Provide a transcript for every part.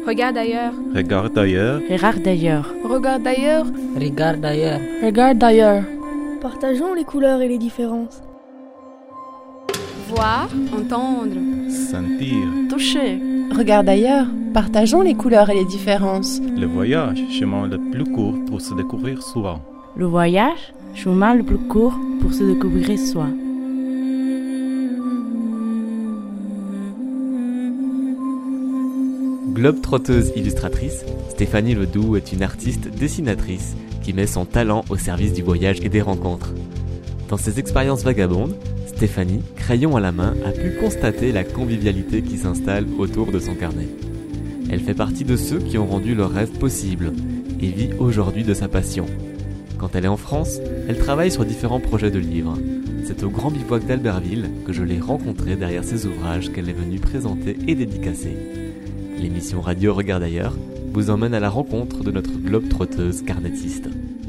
Regarde ailleurs. Regarde ailleurs. Regarde d'ailleurs. Regarde ailleurs. Regarde d'ailleurs. Regarde d'ailleurs. Partageons les couleurs et les différences. Voir, entendre. Sentir. Toucher. Regarde ailleurs. Partageons les couleurs et les différences. Le voyage, chemin le plus court pour se découvrir soi. Le voyage, chemin le plus court pour se découvrir soi. Globe-trotteuse illustratrice, Stéphanie Ledoux est une artiste dessinatrice qui met son talent au service du voyage et des rencontres. Dans ses expériences vagabondes, Stéphanie, crayon à la main, a pu constater la convivialité qui s'installe autour de son carnet. Elle fait partie de ceux qui ont rendu leur rêve possible et vit aujourd'hui de sa passion. Quand elle est en France, elle travaille sur différents projets de livres. C'est au Grand Bivouac d'Albertville que je l'ai rencontrée derrière ses ouvrages qu'elle est venue présenter et dédicacer. L'émission Radio Regarde ailleurs vous emmène à la rencontre de notre globe-trotteuse carnetiste.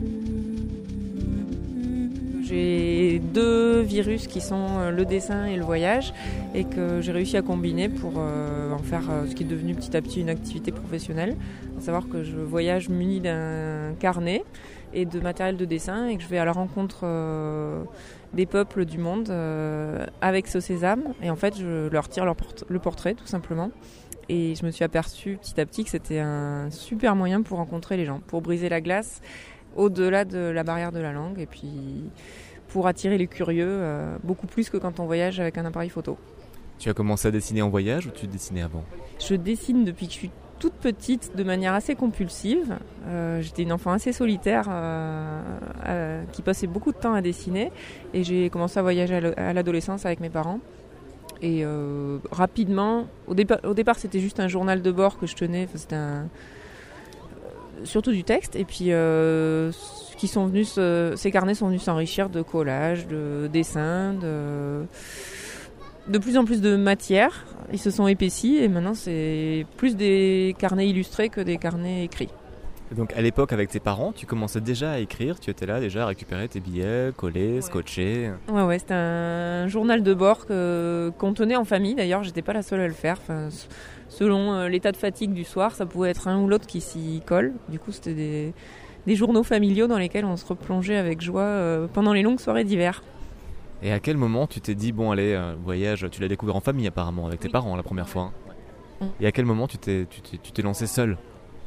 J'ai deux virus qui sont le dessin et le voyage et que j'ai réussi à combiner pour en faire ce qui est devenu petit à petit une activité professionnelle. À savoir que je voyage muni d'un carnet et de matériel de dessin et que je vais à la rencontre des peuples du monde avec ce sésame. Et en fait, je leur tire le portrait tout simplement. Et je me suis aperçue petit à petit que c'était un super moyen pour rencontrer les gens, pour briser la glace au-delà de la barrière de la langue et puis pour attirer les curieux beaucoup plus que quand on voyage avec un appareil photo. Tu as commencé à dessiner en voyage ou tu dessinais avant ? Je dessine depuis que je suis toute petite de manière assez compulsive. J'étais une enfant assez solitaire qui passait beaucoup de temps à dessiner et j'ai commencé à voyager à l'adolescence avec mes parents. Et rapidement, au départ c'était juste un journal de bord que je tenais, c'était surtout du texte. Et puis ces carnets sont venus s'enrichir de collages, de dessins, de plus en plus de matière. Ils se sont épaissis et maintenant c'est plus des carnets illustrés que des carnets écrits. Et donc à l'époque avec tes parents, tu commençais déjà à écrire, tu étais là déjà à récupérer tes billets, coller, scotcher. Ouais, c'était un journal de bord qu'on tenait en famille. D'ailleurs, j'étais pas la seule à le faire. Enfin, selon l'état de fatigue du soir, ça pouvait être un ou l'autre qui s'y colle. Du coup, c'était des journaux familiaux dans lesquels on se replongeait avec joie pendant les longues soirées d'hiver. Et à quel moment tu t'es dit, bon allez, voyage, tu l'as découvert en famille apparemment, avec tes parents la première fois. Et à quel moment tu t'es lancée seule ?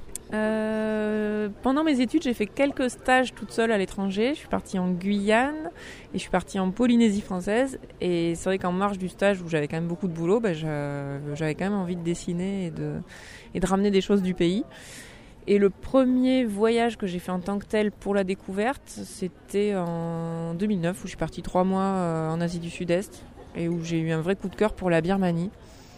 Pendant mes études, j'ai fait quelques stages toute seule à l'étranger. Je suis partie en Guyane et je suis partie en Polynésie française. Et c'est vrai qu'en marge du stage où j'avais quand même beaucoup de boulot, j'avais quand même envie de dessiner et de ramener des choses du pays. Et le premier voyage que j'ai fait en tant que tel pour la découverte, c'était en 2009 où je suis partie 3 mois en Asie du Sud-Est et où j'ai eu un vrai coup de cœur pour la Birmanie,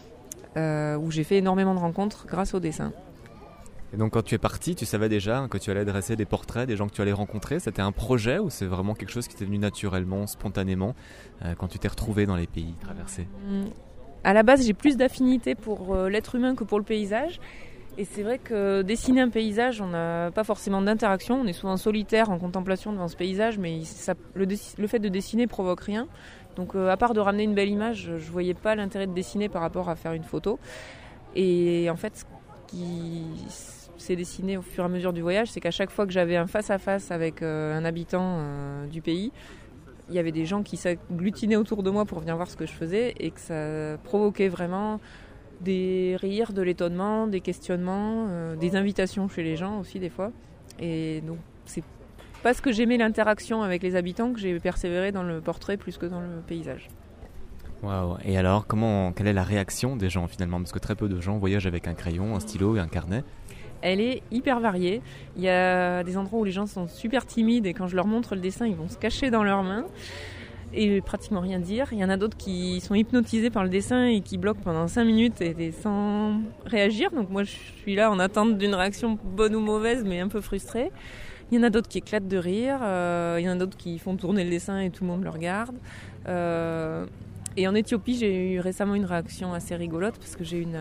où j'ai fait énormément de rencontres grâce au dessin. Et donc quand tu es parti, tu savais déjà que tu allais dresser des portraits des gens que tu allais rencontrer. C'était un projet ou c'est vraiment quelque chose qui t'est venu naturellement, spontanément, quand tu t'es retrouvé dans les pays traversés ? À la base, j'ai plus d'affinité pour l'être humain que pour le paysage. Et c'est vrai que dessiner un paysage, on n'a pas forcément d'interaction. On est souvent solitaire en contemplation devant ce paysage, mais le fait de dessiner provoque rien. Donc à part de ramener une belle image, je ne voyais pas l'intérêt de dessiner par rapport à faire une photo. Et en fait, ce qui s'est dessiné au fur et à mesure du voyage, c'est qu'à chaque fois que j'avais un face-à-face avec un habitant du pays, il y avait des gens qui s'agglutinaient autour de moi pour venir voir ce que je faisais et que ça provoquait vraiment des rires, de l'étonnement, des questionnements, des invitations chez les gens aussi des fois. Et donc c'est parce que j'aimais l'interaction avec les habitants que j'ai persévéré dans le portrait plus que dans le paysage. Waouh. Et alors, quelle est la réaction des gens finalement ? Parce que très peu de gens voyagent avec un crayon, un stylo et un carnet. Elle est hyper variée. Il y a des endroits où les gens sont super timides et quand je leur montre le dessin, ils vont se cacher dans leurs mains et pratiquement rien dire. Il y en a d'autres qui sont hypnotisés par le dessin et qui bloquent pendant 5 minutes et sans réagir. Donc moi, je suis là en attente d'une réaction bonne ou mauvaise, mais un peu frustrée. Il y en a d'autres qui éclatent de rire. Il y en a d'autres qui font tourner le dessin et tout le monde le regarde. Et en Éthiopie, j'ai eu récemment une réaction assez rigolote parce que j'ai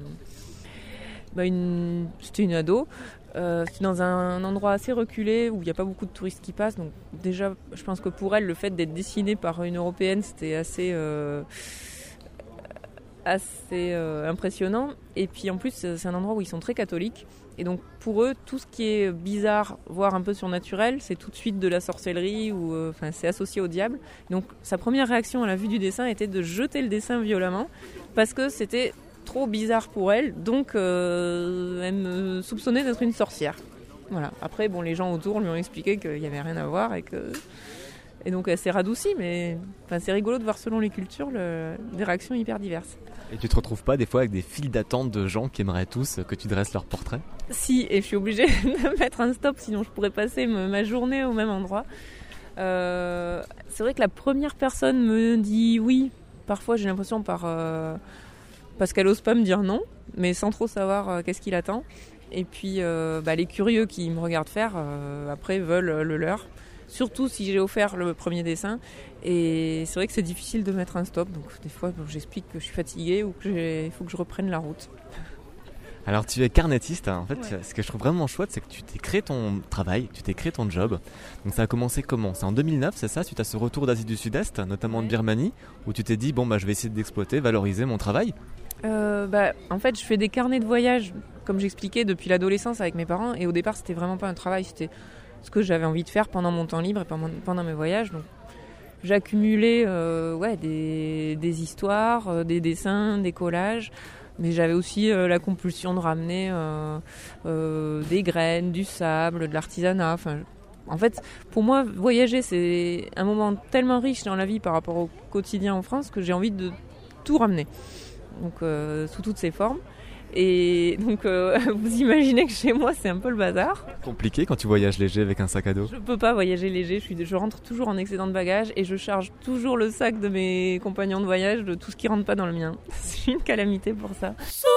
c'était une ado. C'est dans un endroit assez reculé où il n'y a pas beaucoup de touristes qui passent. Donc déjà, je pense que pour elle, le fait d'être dessinée par une Européenne, c'était assez assez impressionnant. Et puis en plus, c'est un endroit où ils sont très catholiques. Et donc pour eux, tout ce qui est bizarre, voire un peu surnaturel, c'est tout de suite de la sorcellerie ou c'est associé au diable. Donc sa première réaction à la vue du dessin était de jeter le dessin violemment parce que c'était trop bizarre pour elle. Donc elle me soupçonnait d'être une sorcière. Voilà. Après, les gens autour lui ont expliqué qu'il n'y avait rien à voir et donc elle s'est radoucie, mais c'est rigolo de voir selon les cultures des réactions hyper diverses. Et tu te retrouves pas des fois avec des files d'attente de gens qui aimeraient tous que tu dresses leur portrait ? Si, et je suis obligée de mettre un stop, sinon je pourrais passer ma journée au même endroit. C'est vrai que la première personne me dit oui, parfois j'ai l'impression parce qu'elle ose pas me dire non, mais sans trop savoir qu'est-ce qu'il attend. Et puis les curieux qui me regardent faire, après veulent le leur. Surtout si j'ai offert le premier dessin. Et c'est vrai que c'est difficile de mettre un stop. Donc des fois, j'explique que je suis fatiguée ou qu'il faut que je reprenne la route. Alors tu es carnettiste, hein. En fait, ouais. Ce que je trouve vraiment chouette, c'est que tu t'es créé ton travail, tu t'es créé ton job. Donc ça a commencé comment ? C'est en 2009, c'est ça, suite à ce retour d'Asie du Sud-Est, notamment de Birmanie, où tu t'es dit, je vais essayer d'exploiter, valoriser mon travail. En fait, je fais des carnets de voyage, comme j'expliquais, depuis l'adolescence avec mes parents. Et au départ, c'était vraiment pas un travail, c'était ce que j'avais envie de faire pendant mon temps libre et pendant mes voyages. Donc, j'accumulais des histoires, des dessins, des collages, mais j'avais aussi la compulsion de ramener des graines, du sable, de l'artisanat. En fait, pour moi, voyager, c'est un moment tellement riche dans la vie par rapport au quotidien en France que j'ai envie de tout ramener, donc sous toutes ses formes. Et donc vous imaginez que chez moi c'est un peu le bazar. Compliqué quand tu voyages léger avec un sac à dos ? Je peux pas voyager léger, je rentre toujours en excédent de bagages et je charge toujours le sac de mes compagnons de voyage de tout ce qui rentre pas dans le mien. C'est une calamité pour ça.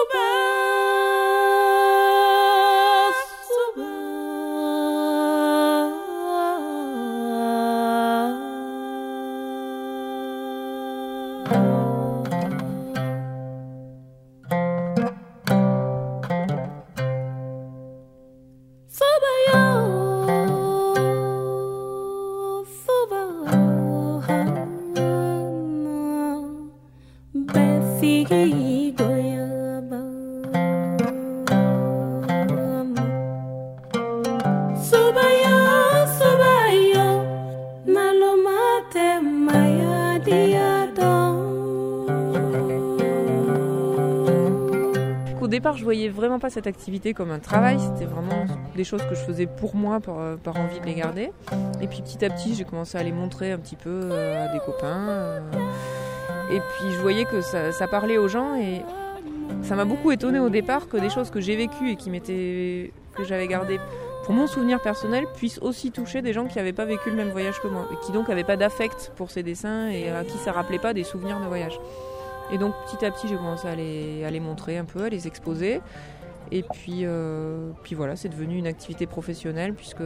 Au départ, je voyais vraiment pas cette activité comme un travail, c'était vraiment des choses que je faisais pour moi, par envie de les garder. Et puis petit à petit, j'ai commencé à les montrer un petit peu à des copains. Et puis je voyais que ça parlait aux gens et ça m'a beaucoup étonnée au départ que des choses que j'ai vécues et que j'avais gardées pour mon souvenir personnel puissent aussi toucher des gens qui n'avaient pas vécu le même voyage que moi et qui donc n'avaient pas d'affect pour ces dessins et à qui ça rappelait pas des souvenirs de voyage. Et donc petit à petit j'ai commencé à les montrer un peu, à les exposer. Et puis voilà, c'est devenu une activité professionnelle puisque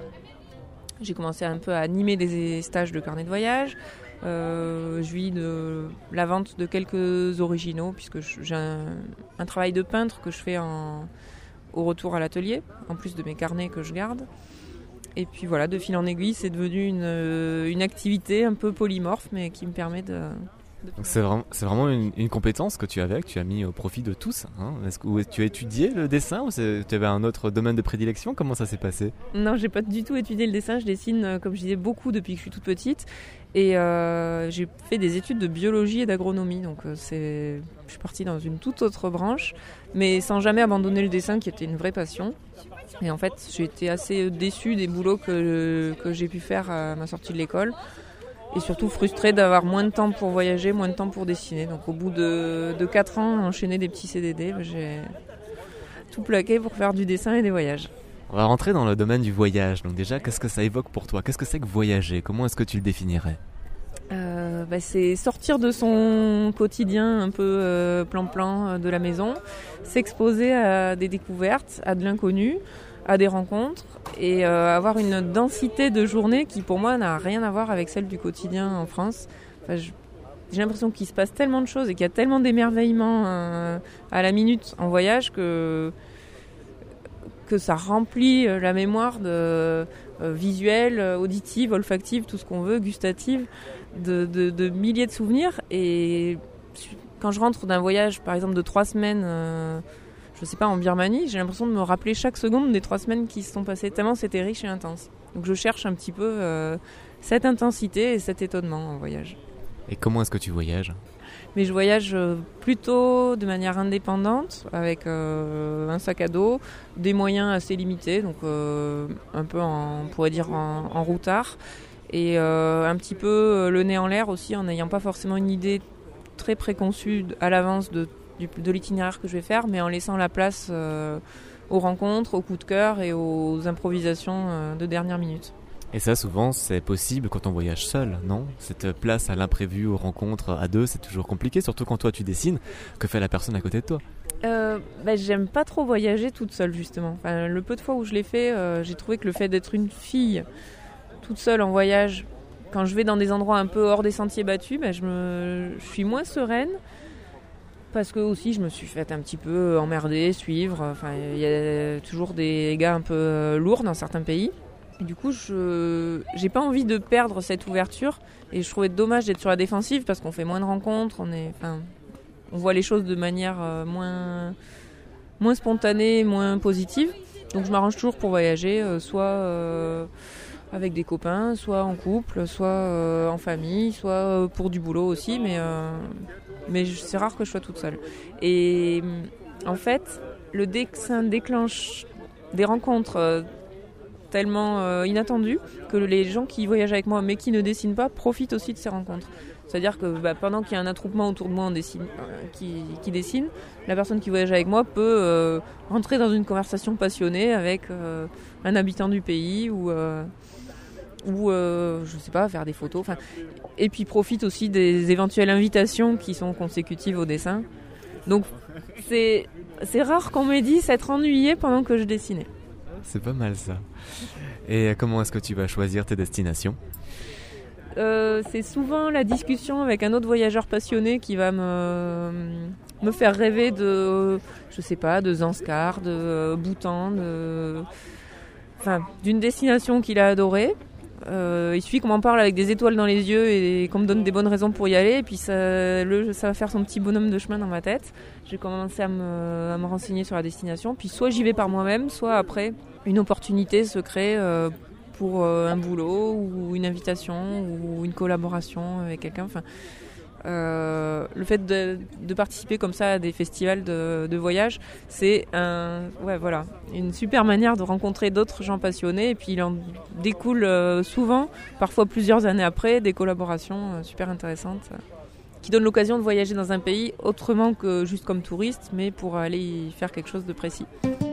j'ai commencé un peu à animer des stages de carnet de voyage. Je vis de la vente de quelques originaux puisque j'ai un travail de peintre que je fais au retour à l'atelier, en plus de mes carnets que je garde. Et puis voilà, de fil en aiguille, c'est devenu une activité un peu polymorphe mais qui me permet de... Donc c'est vraiment une compétence que tu avais, que tu as mis au profit de tous. Hein. Est-ce que tu as étudié le dessin ou tu avais un autre domaine de prédilection ? Comment ça s'est passé ? Non, j'ai pas du tout étudié le dessin. Je dessine, comme je disais, beaucoup depuis que je suis toute petite. Et j'ai fait des études de biologie et d'agronomie. Donc je suis partie dans une toute autre branche, mais sans jamais abandonner le dessin qui était une vraie passion. Et en fait, j'ai été assez déçue des boulots que j'ai pu faire à ma sortie de l'école. Et surtout frustrée d'avoir moins de temps pour voyager, moins de temps pour dessiner. Donc au bout de 4 ans, enchaîner des petits CDD, j'ai tout plaqué pour faire du dessin et des voyages. On va rentrer dans le domaine du voyage. Donc déjà, qu'est-ce que ça évoque pour toi ? Qu'est-ce que c'est que voyager ? Comment est-ce que tu le définirais ? C'est sortir de son quotidien un peu plan-plan de la maison, s'exposer à des découvertes, à de l'inconnu, à des rencontres et avoir une densité de journée qui pour moi n'a rien à voir avec celle du quotidien en France. J'ai l'impression qu'il se passe tellement de choses et qu'il y a tellement d'émerveillements à la minute en voyage que ça remplit la mémoire de visuelle, auditive, olfactive, tout ce qu'on veut, gustative, de milliers de souvenirs. Et quand je rentre d'un voyage, par exemple de 3 semaines, je sais pas, en Birmanie, j'ai l'impression de me rappeler chaque seconde des 3 semaines qui se sont passées, tellement c'était riche et intense. Donc je cherche un petit peu cette intensité et cet étonnement en voyage. Et comment est-ce que tu voyages ? Mais je voyage plutôt de manière indépendante, avec un sac à dos, des moyens assez limités, donc un peu, on pourrait dire, en routard, et un petit peu le nez en l'air aussi, en n'ayant pas forcément une idée très préconçue à l'avance de l'itinéraire que je vais faire, mais en laissant la place aux rencontres, aux coups de cœur et aux improvisations de dernière minute. Et ça, souvent, c'est possible quand on voyage seul, non ? Cette place à l'imprévu, aux rencontres à deux, c'est toujours compliqué, surtout quand toi tu dessines. Que fait la personne à côté de toi ? J'aime pas trop voyager toute seule, justement. Enfin, le peu de fois où je l'ai fait, j'ai trouvé que le fait d'être une fille toute seule en voyage, quand je vais dans des endroits un peu hors des sentiers battus, je suis moins sereine. Parce que aussi je me suis fait un petit peu emmerder, suivre. Enfin, il y a toujours des gars un peu lourds dans certains pays. Et du coup, j'ai pas envie de perdre cette ouverture. Et je trouvais dommage d'être sur la défensive parce qu'on fait moins de rencontres. On voit les choses de manière moins spontanée, moins positive. Donc je m'arrange toujours pour voyager, soit avec des copains, soit en couple, soit en famille, soit pour du boulot aussi. Mais c'est rare que je sois toute seule. Et en fait, le dessin déclenche des rencontres tellement inattendues que les gens qui voyagent avec moi mais qui ne dessinent pas profitent aussi de ces rencontres. C'est-à-dire que pendant qu'il y a un attroupement autour de moi qui dessine, la personne qui voyage avec moi peut rentrer dans une conversation passionnée avec un habitant du pays ou je sais pas, faire des photos. Et puis profite aussi des éventuelles invitations qui sont consécutives au dessin. Donc c'est rare qu'on m'ait dit s'être ennuyé pendant que je dessinais. C'est pas mal ça. Et comment est-ce que tu vas choisir tes destinations ? C'est souvent la discussion avec un autre voyageur passionné qui va me faire rêver de, je sais pas, de Zanskar, de Bhoutan, d'une destination qu'il a adorée. Il suffit qu'on m'en parle avec des étoiles dans les yeux et qu'on me donne des bonnes raisons pour y aller, et puis ça va faire son petit bonhomme de chemin dans ma tête. J'ai commencé à me renseigner sur la destination, puis soit j'y vais par moi-même, soit après une opportunité se crée pour un boulot ou une invitation ou une collaboration avec quelqu'un. Le fait de participer comme ça à des festivals de voyage, c'est une super manière de rencontrer d'autres gens passionnés, et puis il en découle souvent, parfois plusieurs années après, des collaborations super intéressantes qui donnent l'occasion de voyager dans un pays autrement que juste comme touriste, mais pour aller y faire quelque chose de précis.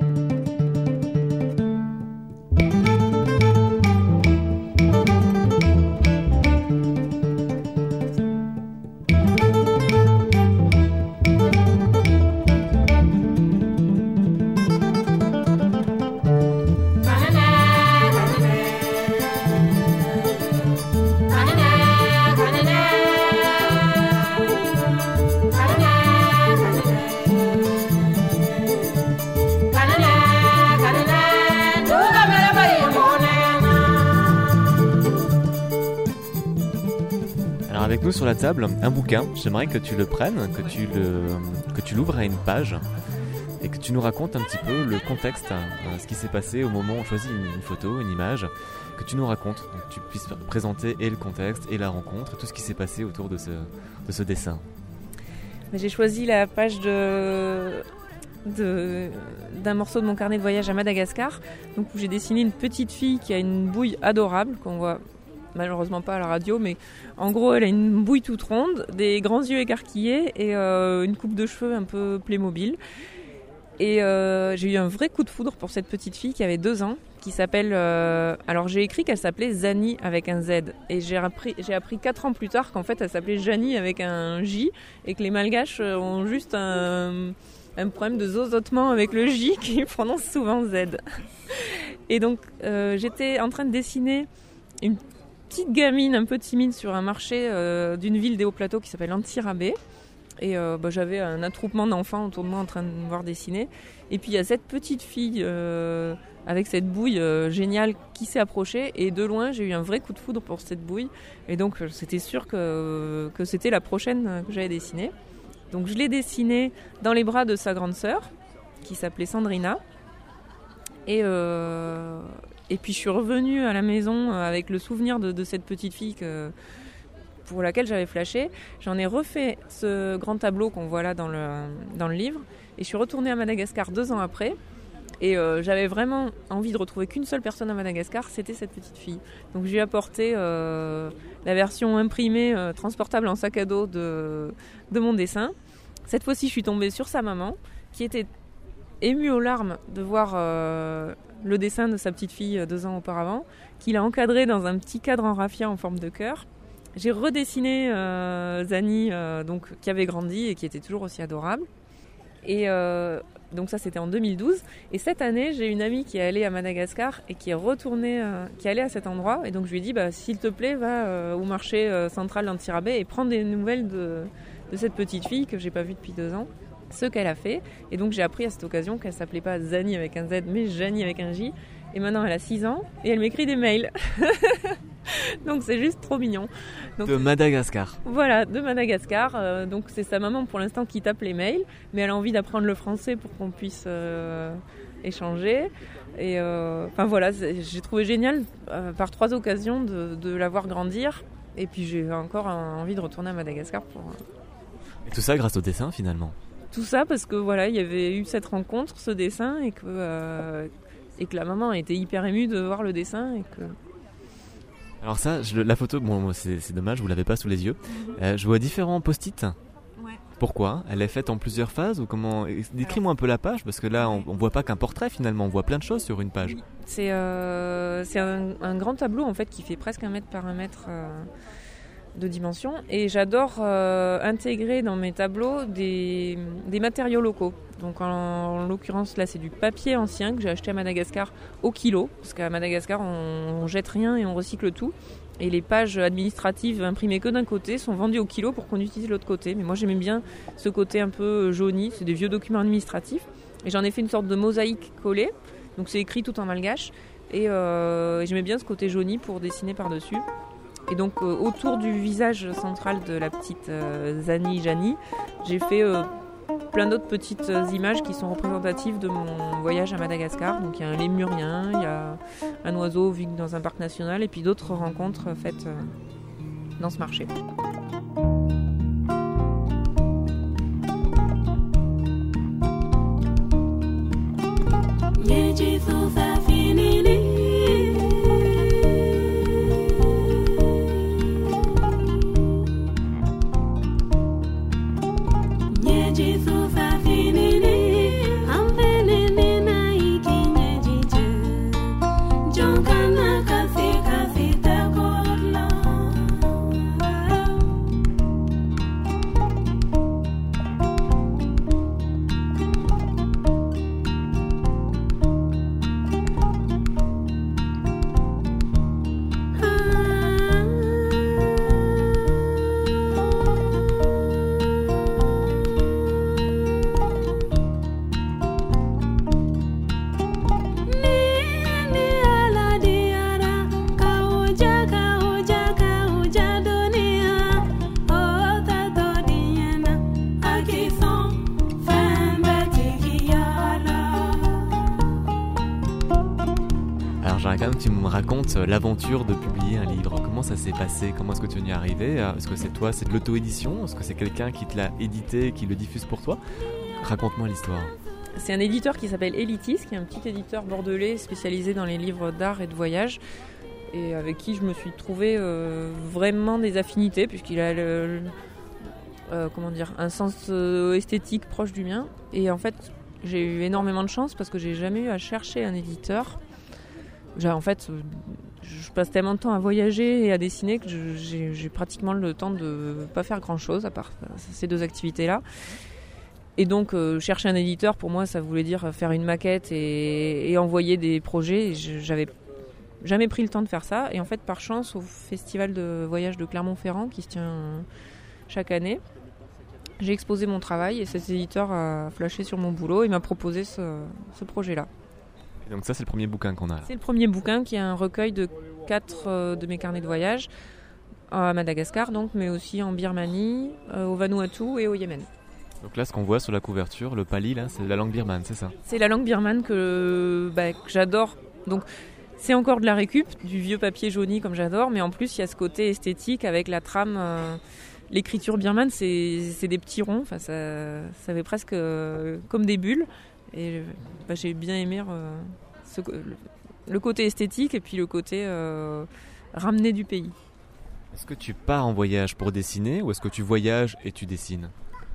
Avec nous sur la table, un bouquin. J'aimerais que tu le prennes, que tu l'ouvres à une page et que tu nous racontes un petit peu le contexte, ce qui s'est passé au moment où on choisit une photo, une image, que tu nous racontes, donc tu puisses présenter et le contexte et la rencontre et tout ce qui s'est passé autour de ce dessin. J'ai choisi la page d'un morceau de mon carnet de voyage à Madagascar, donc où j'ai dessiné une petite fille qui a une bouille adorable qu'on voit malheureusement pas à la radio, mais en gros elle a une bouille toute ronde, des grands yeux écarquillés et une coupe de cheveux un peu Playmobil. Et j'ai eu un vrai coup de foudre pour cette petite fille qui avait 2 ans, qui s'appelle... alors j'ai écrit qu'elle s'appelait Zani avec un Z, et j'ai appris 4 ans plus tard qu'en fait elle s'appelait Jani avec un J, et que les Malgaches ont juste un problème de zozotement avec le J qui prononce souvent Z. Et donc j'étais en train de dessiner une petite gamine un peu timide sur un marché d'une ville des Hauts-Plateaux qui s'appelle Antsirabe. Et j'avais un attroupement d'enfants autour de moi en train de me voir dessiner. Et puis il y a cette petite fille avec cette bouille géniale qui s'est approchée. Et de loin, j'ai eu un vrai coup de foudre pour cette bouille. Et donc c'était sûr que c'était la prochaine que j'allais dessiner. Donc je l'ai dessiné dans les bras de sa grande sœur, qui s'appelait Sandrina. Et puis je suis revenue à la maison avec le souvenir de cette petite fille pour laquelle j'avais flashé. J'en ai refait ce grand tableau qu'on voit là dans le livre. Et je suis retournée à Madagascar 2 ans après. Et j'avais vraiment envie de retrouver qu'une seule personne à Madagascar, c'était cette petite fille. Donc je lui ai apporté la version imprimée, transportable en sac à dos de mon dessin. Cette fois-ci, je suis tombée sur sa maman, qui était émue aux larmes de voir le dessin de sa petite fille 2 ans auparavant, qu'il a encadré dans un petit cadre en raffia en forme de cœur. J'ai redessiné Zani, donc, qui avait grandi et qui était toujours aussi adorable. Et donc ça, c'était en 2012. Et cette année, j'ai une amie qui est allée à Madagascar et qui est retournée, qui est allée à cet endroit. Et donc je lui ai dit, s'il te plaît, va au marché central d'Antsirabe et prends des nouvelles de cette petite fille que j'ai pas vue depuis 2 ans. Ce qu'elle a fait. Et donc j'ai appris à cette occasion qu'elle s'appelait pas Zani avec un Z, mais Jani avec un J. Et maintenant elle a 6 ans et elle m'écrit des mails. Donc c'est juste trop mignon. Donc, de Madagascar. Voilà, de Madagascar. Donc c'est sa maman pour l'instant qui tape les mails, mais elle a envie d'apprendre le français pour qu'on puisse échanger. Et voilà, j'ai trouvé génial par 3 occasions de la voir grandir. Et puis j'ai encore envie de retourner à Madagascar pour... Et tout ça grâce au dessin finalement. Tout ça parce que voilà, il y avait eu cette rencontre, ce dessin, et que la maman était hyper émue de voir le dessin. Et que... Alors ça, la photo, bon, c'est dommage, vous l'avez pas sous les yeux. Je vois différents post-it. Ouais. Pourquoi ? Elle est faite en plusieurs phases ou comment ? Décris-moi un peu la page, parce que là, on voit pas qu'un portrait finalement, on voit plein de choses sur une page. C'est un grand tableau en fait qui fait presque 1 mètre par 1 mètre de dimension, et j'adore intégrer dans mes tableaux des matériaux locaux. Donc en l'occurrence là c'est du papier ancien que j'ai acheté à Madagascar au kilo, parce qu'à Madagascar on jette rien et on recycle tout, et les pages administratives imprimées que d'un côté sont vendues au kilo pour qu'on utilise l'autre côté. Mais moi j'aimais bien ce côté un peu jauni, c'est des vieux documents administratifs, et j'en ai fait une sorte de mosaïque collée, donc c'est écrit tout en malgache, et j'aimais bien ce côté jauni pour dessiner par-dessus. Et donc autour du visage central de la petite Zani Jani, j'ai fait plein d'autres petites images qui sont représentatives de mon voyage à Madagascar. Donc il y a un lémurien, il y a un oiseau vu dans un parc national, et puis d'autres rencontres faites dans ce marché. Tu me racontes l'aventure de publier un livre. Comment ça s'est passé ? Comment est-ce que tu en es arrivé ? Est-ce que c'est toi, c'est de l'auto-édition ? Est-ce que c'est quelqu'un qui te l'a édité et qui le diffuse pour toi ? Raconte-moi l'histoire. C'est un éditeur qui s'appelle Elitis, qui est un petit éditeur bordelais spécialisé dans les livres d'art et de voyage, et avec qui je me suis trouvé vraiment des affinités, puisqu'il a un sens esthétique proche du mien. Et en fait, j'ai eu énormément de chance parce que j'ai jamais eu à chercher un éditeur. En fait, je passe tellement de temps à voyager et à dessiner que j'ai pratiquement le temps de pas faire grand-chose à part ces 2 activités-là. Et donc, chercher un éditeur, pour moi, ça voulait dire faire une maquette et envoyer des projets. Et j'avais jamais pris le temps de faire ça. Et en fait, par chance, au festival de voyage de Clermont-Ferrand, qui se tient chaque année, j'ai exposé mon travail et cet éditeur a flashé sur mon boulot et m'a proposé ce projet-là. Et donc ça, c'est le premier bouquin qu'on a là. C'est le premier bouquin qui est un recueil de 4 de mes carnets de voyage à Madagascar, donc, mais aussi en Birmanie, au Vanuatu et au Yémen. Donc là, ce qu'on voit sur la couverture, le pali, là, c'est la langue birmane, c'est ça? C'est la langue birmane que j'adore. Donc c'est encore de la récup, du vieux papier jauni comme j'adore, mais en plus il y a ce côté esthétique avec la trame. L'écriture birmane, c'est des petits ronds, enfin, ça fait presque comme des bulles. Et j'ai bien aimé le côté esthétique et puis le côté ramené du pays. Est-ce que tu pars en voyage pour dessiner ou est-ce que tu voyages et tu dessines?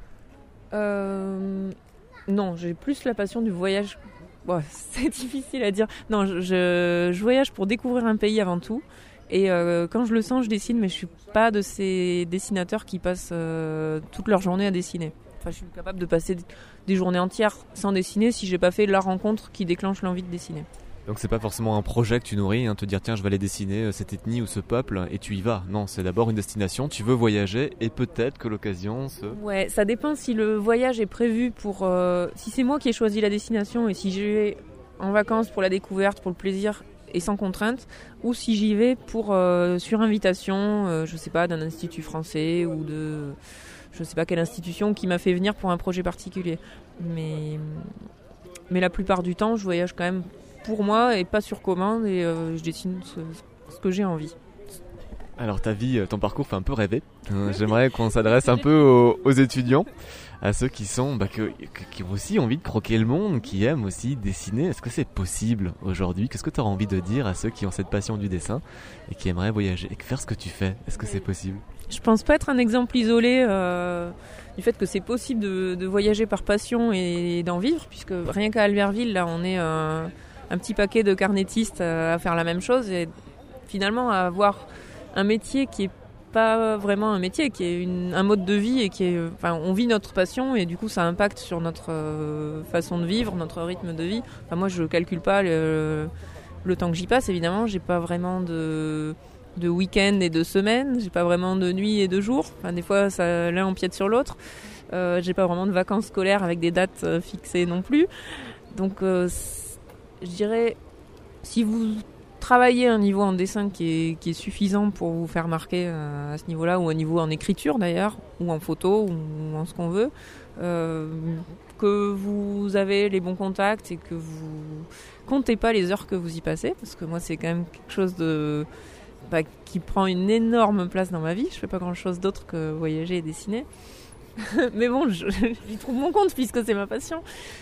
Non, j'ai plus la passion du voyage. Bon, c'est difficile à dire. Non, je voyage pour découvrir un pays avant tout. Et quand je le sens, je dessine, mais je suis pas de ces dessinateurs qui passent toute leur journée à dessiner. Enfin, je suis capable de passer des journées entières sans dessiner si j'ai pas fait la rencontre qui déclenche l'envie de dessiner. Donc c'est pas forcément un projet que tu nourris, te dire tiens je vais aller dessiner cette ethnie ou ce peuple et tu y vas. Non, c'est d'abord une destination, tu veux voyager et peut-être que l'occasion se... Ouais, ça dépend si le voyage est prévu pour... si c'est moi qui ai choisi la destination et si j'y vais en vacances pour la découverte, pour le plaisir et sans contrainte, ou si j'y vais pour sur invitation, je sais pas, d'un institut français ou de... je sais pas quelle institution qui m'a fait venir pour un projet particulier. Mais la plupart du temps, je voyage quand même pour moi et pas sur commande et je dessine ce que j'ai envie. Alors ta vie, ton parcours fait un peu rêver. J'aimerais qu'on s'adresse un peu aux étudiants, à ceux qui sont qui ont aussi envie de croquer le monde, qui aiment aussi dessiner. Est-ce que c'est possible aujourd'hui? Qu'est-ce que tu auras envie de dire à ceux qui ont cette passion du dessin et qui aimeraient voyager et faire ce que tu fais? Est-ce que c'est possible? Je pense pas être un exemple isolé du fait que c'est possible de voyager par passion et d'en vivre, puisque rien qu'à Albertville, là, on est un petit paquet de carnétistes à faire la même chose et finalement à avoir un métier qui est pas vraiment un métier, qui est un mode de vie et on vit notre passion et du coup ça impacte sur notre façon de vivre, notre rythme de vie. Enfin, moi je calcule pas le temps que j'y passe, évidemment, j'ai pas vraiment de week-end et de semaine, j'ai pas vraiment de nuit et de jour. Enfin, des fois l'un empiète sur l'autre. J'ai pas vraiment de vacances scolaires avec des dates fixées non plus. Donc je dirais, si vous travaillez un niveau en dessin qui est suffisant pour vous faire marquer à ce niveau-là, ou un niveau en écriture d'ailleurs, ou en photo, ou en ce qu'on veut, que vous avez les bons contacts et que vous comptez pas les heures que vous y passez, parce que moi c'est quand même quelque chose qui prend une énorme place dans ma vie. Je fais pas grand-chose d'autre que voyager et dessiner. Mais bon, j'y trouve mon compte puisque c'est ma passion.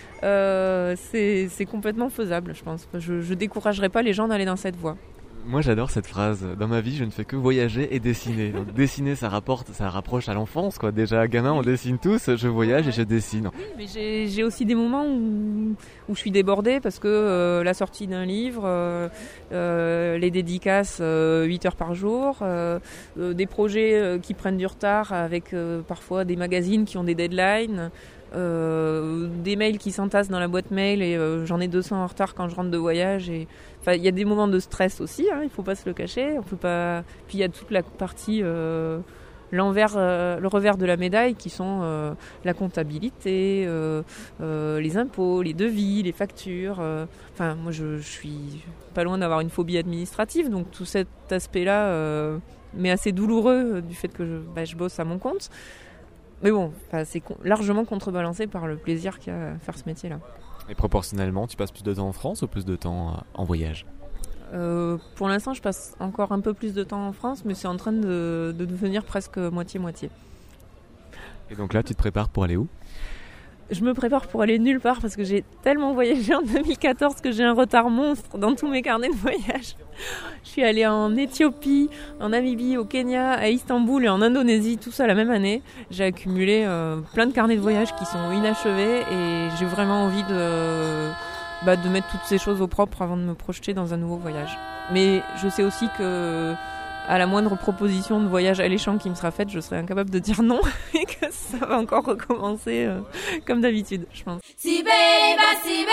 C'est complètement faisable, je pense. Je découragerais pas les gens d'aller dans cette voie. Moi j'adore cette phrase. Dans ma vie je ne fais que voyager et dessiner. Donc dessiner ça rapproche à l'enfance quoi. Déjà gamin on dessine tous, je voyage et je dessine. Oui, mais j'ai aussi des moments où je suis débordée parce que la sortie d'un livre, les dédicaces 8 heures par jour, des projets qui prennent du retard avec parfois des magazines qui ont des deadlines. Des mails qui s'entassent dans la boîte mail et j'en ai 200 en retard quand je rentre de voyage et enfin il y a des moments de stress aussi, il faut pas se le cacher, on peut pas. Puis il y a toute la partie le revers de la médaille qui sont la comptabilité, les impôts, les devis, les factures. Enfin moi je suis pas loin d'avoir une phobie administrative, donc tout cet aspect-là m'est assez douloureux du fait que je bosse à mon compte. Mais bon, c'est largement contrebalancé par le plaisir qu'il y a à faire ce métier-là. Et proportionnellement, tu passes plus de temps en France ou plus de temps en voyage? Pour l'instant, je passe encore un peu plus de temps en France, mais c'est en train de devenir presque moitié-moitié. Et donc là, tu te prépares pour aller où? Je me prépare pour aller nulle part parce que j'ai tellement voyagé en 2014 que j'ai un retard monstre dans tous mes carnets de voyage. Je suis allée en Éthiopie, en Namibie, au Kenya, à Istanbul et en Indonésie, tout ça la même année. J'ai accumulé plein de carnets de voyage qui sont inachevés et j'ai vraiment envie de mettre toutes ces choses au propre avant de me projeter dans un nouveau voyage. Mais je sais aussi que à la moindre proposition de voyage alléchant qui me sera faite, je serai incapable de dire non et que ça va encore recommencer comme d'habitude, je pense. Si beba, si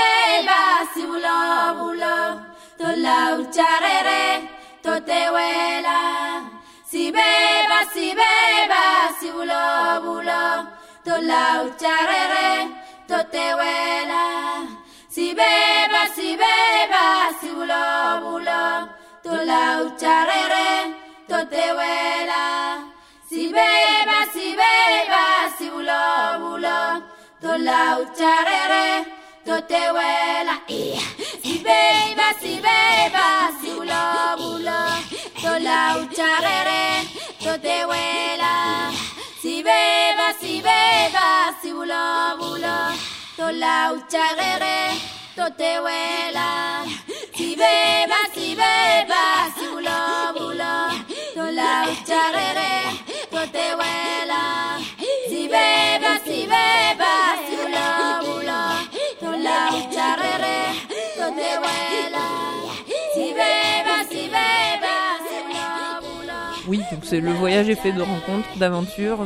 bulo, to la ucharere, to te huela. Si beba, si bulo, to la ucharere, to te huela. Si beba, si bulo, to la ucharere, to te huela. Si beba, si bulo, tola ucharere, totewela, si beba, si ula bula, tola ucharere, totewela, si beba, si ula bula, tola ucharere, totewela, si beba, si ula bula, tola ucharere, totewela, si beba, ula bula, tola ucharere, totewela, si beba, ula bula. Oui, donc le voyage est fait de rencontres, d'aventures,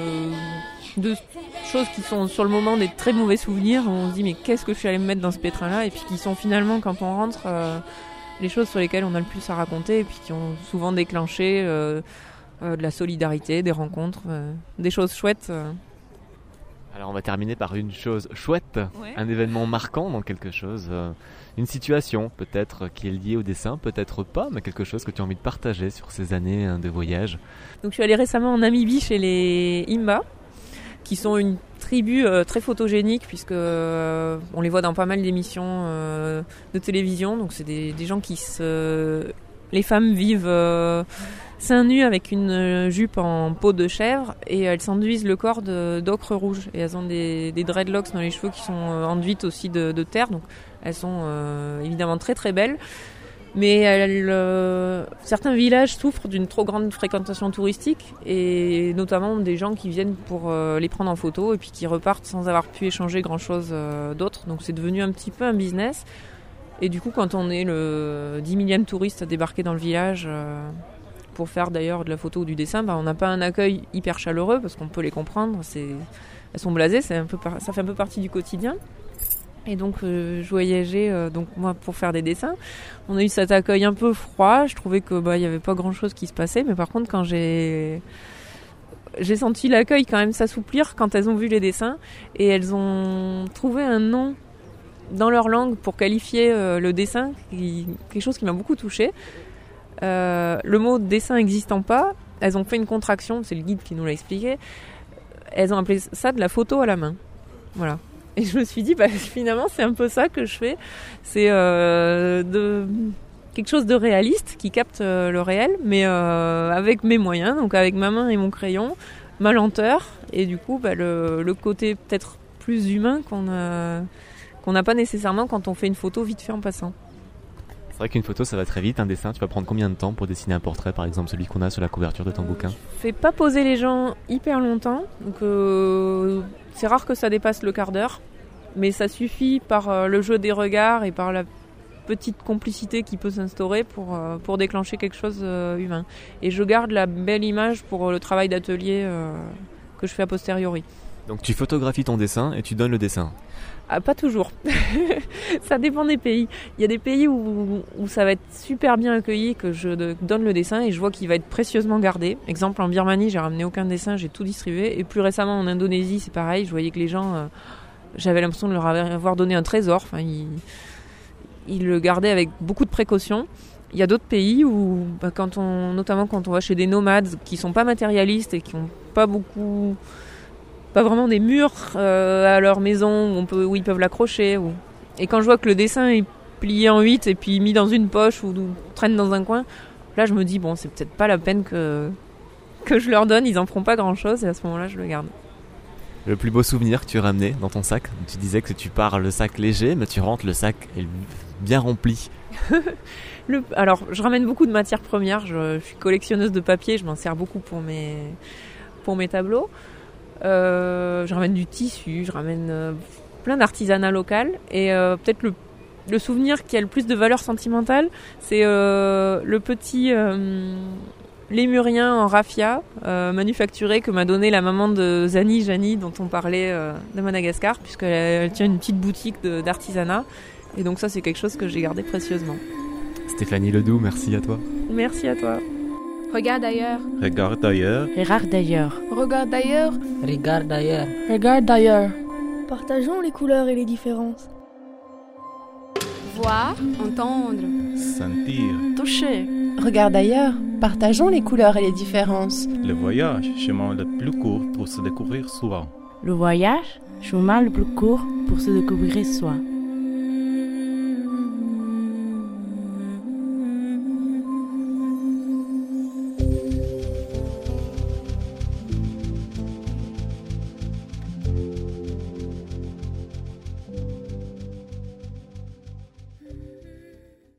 de choses qui sont sur le moment des très mauvais souvenirs. On se dit mais qu'est-ce que je suis allée me mettre dans ce pétrin-là, et puis qui sont finalement, quand on rentre, les choses sur lesquelles on a le plus à raconter, et puis qui ont souvent déclenché de la solidarité, des rencontres, des choses chouettes. Alors on va terminer par une chose chouette, Ouais. Un événement marquant dans quelque chose, une situation peut-être qui est liée au dessin, peut-être pas, mais quelque chose que tu as envie de partager sur ces années de voyage. Donc je suis allée récemment en Namibie chez les Imba, qui sont une tribu très photogénique, puisque on les voit dans pas mal d'émissions de télévision. Donc c'est des gens qui les femmes vivent seins nus avec une jupe en peau de chèvre, et elles s'enduisent le corps d'ocre rouge, et elles ont des dreadlocks dans les cheveux qui sont enduites aussi de terre. Donc elles sont évidemment très très belles. Mais certains villages souffrent d'une trop grande fréquentation touristique, et notamment des gens qui viennent pour les prendre en photo et puis qui repartent sans avoir pu échanger grand-chose d'autre. Donc c'est devenu un petit peu un business. Et du coup, quand on est le 10 millième touriste à débarquer dans le village pour faire d'ailleurs de la photo ou du dessin, on n'a pas un accueil hyper chaleureux, parce qu'on peut les comprendre. Elles sont blasées, ça fait un peu partie du quotidien. Et donc je voyageais donc moi pour faire des dessins. On a eu cet accueil un peu froid. Je trouvais que il y avait pas grand chose qui se passait, mais par contre quand j'ai senti l'accueil quand même s'assouplir quand elles ont vu les dessins, et elles ont trouvé un nom dans leur langue pour qualifier le dessin, quelque chose qui m'a beaucoup touchée. Le mot dessin n'existant pas, elles ont fait une contraction, c'est le guide qui nous l'a expliqué. Elles ont appelé ça de la photo à la main. Voilà. Et je me suis dit, finalement, c'est un peu ça que je fais. C'est quelque chose de réaliste qui capte le réel, mais avec mes moyens, donc avec ma main et mon crayon, ma lenteur, et du coup, le côté peut-être plus humain qu'on n'a pas nécessairement quand on fait une photo vite fait en passant. C'est vrai qu'une photo, ça va très vite. Un dessin, tu vas prendre combien de temps pour dessiner un portrait, par exemple celui qu'on a sur la couverture de ton bouquin? Je fais pas poser les gens hyper longtemps, donc c'est rare que ça dépasse le quart d'heure, mais ça suffit par le jeu des regards et par la petite complicité qui peut s'instaurer pour déclencher quelque chose humain. Et je garde la belle image pour le travail d'atelier que je fais a posteriori. Donc tu photographies ton dessin et tu donnes le dessin? Ah, pas toujours. Ça dépend des pays. Il y a des pays où ça va être super bien accueilli, que je donne le dessin et je vois qu'il va être précieusement gardé. Exemple, en Birmanie, j'ai ramené aucun dessin, j'ai tout distribué. Et plus récemment, en Indonésie, c'est pareil. Je voyais que les gens, j'avais l'impression de leur avoir donné un trésor. Enfin, ils le gardaient avec beaucoup de précaution. Il y a d'autres pays où, notamment quand on va chez des nomades qui sont pas matérialistes et qui ont pas vraiment des murs à leur maison où ils peuvent l'accrocher. Et quand je vois que le dessin est plié en 8 et puis mis dans une poche ou traîne dans un coin, là je me dis c'est peut-être pas la peine que je leur donne, ils en feront pas grand-chose, et à ce moment-là je le garde. Le plus beau souvenir que tu as ramené dans ton sac? Tu disais que tu pars le sac léger, mais tu rentres, le sac est bien rempli. Alors je ramène beaucoup de matières premières, je suis collectionneuse de papier, je m'en sers beaucoup pour mes tableaux. Je ramène du tissu, je ramène plein d'artisanat local, et peut-être le souvenir qui a le plus de valeur sentimentale, c'est le petit lémurien en raffia manufacturé que m'a donné la maman de Janie dont on parlait de Madagascar, puisqu'elle tient une petite boutique d'artisanat, et donc ça c'est quelque chose que j'ai gardé précieusement. Stéphanie Ledoux, merci à toi. Merci à toi. Regarde ailleurs. Regarde ailleurs. Regarde d'ailleurs. Regarde ailleurs. Regarde d'ailleurs. Regarde d'ailleurs. Partageons les couleurs et les différences. Voir, entendre. Sentir. Toucher. Regarde d'ailleurs. Partageons les couleurs et les différences. Le voyage, chemin le plus court pour se découvrir souvent. Le voyage, chemin le plus court pour se découvrir soi.